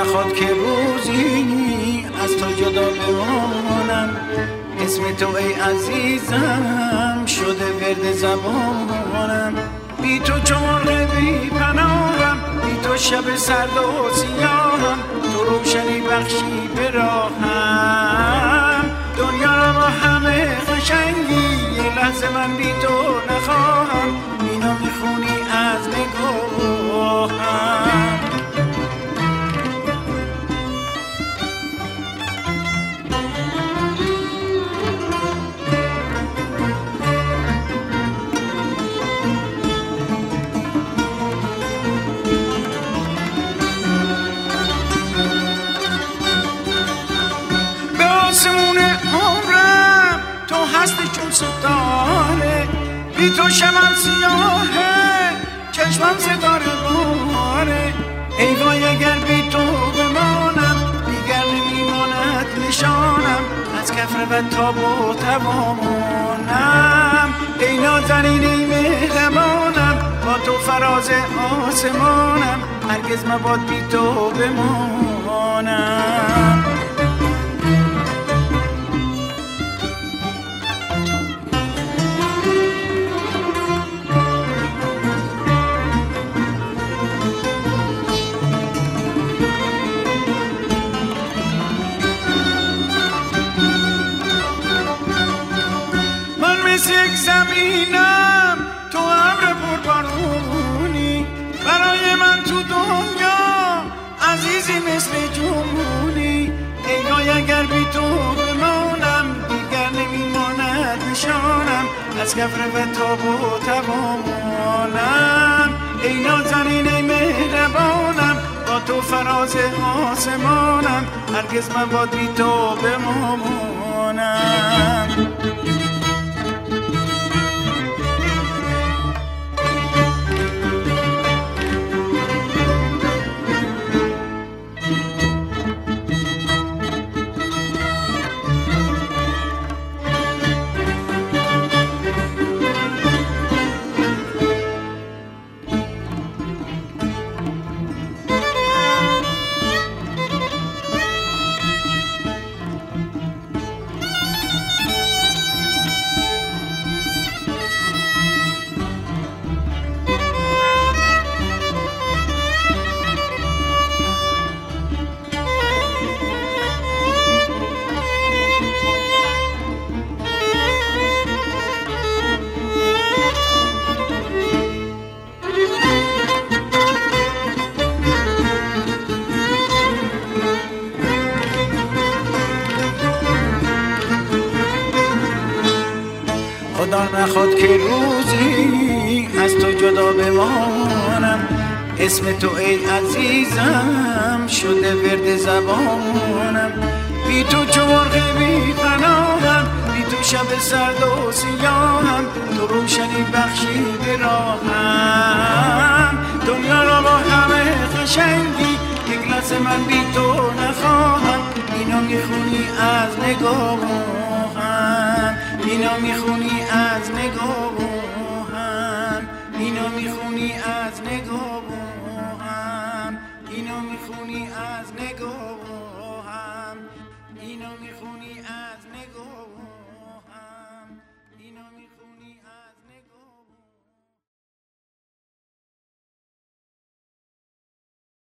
نخواد که روزی از تو جدا بمانم، اسم تو ای عزیزم شده ورد زبانم. بی تو چو مرغ بی پناهم، بی تو شب سرد و سیاهم، تو روشنی بخشی به راهم. دنیا را با همه قشنگی یه لحظه من بی تو نخواهم، اینو میخونی از نگاهم. آسمون عمرم تو هستی چون ستاره، بی تو شبم سیاهه چشمم ستاره باره. ای وای اگر بی تو بمانم، دیگر نمیماند نشانم از کف رود تا با توانم. ای نازنین ای مهربانم، با تو فراز آسمانم، هرگز مباد بی تو بمانم. مثل یک زمینم تو ابر پربارونی، برای من تو دنیا عزیزی مثل جمونی. ای وای اگر بی تو بمانم، دیگر نمیماند نشانم از کف رود تا با توانم. ای نازنین ای مهربانم، با تو فراز آسمانم، هرگز مباد بی تو بمانم. خدا نخواد که روزی از تو جدا بمانم، اسم تو ای عزیزم شده ورد زبانم. بی تو چو مرغ بی پناهم، بی تو شب سرد و سیاهم، تو روشنی بخشی به راهم. دنیا را با همه قشنگی یک لحظه من بی تو نخواهم، اینو میخونی از نگاهم، اینو میخونی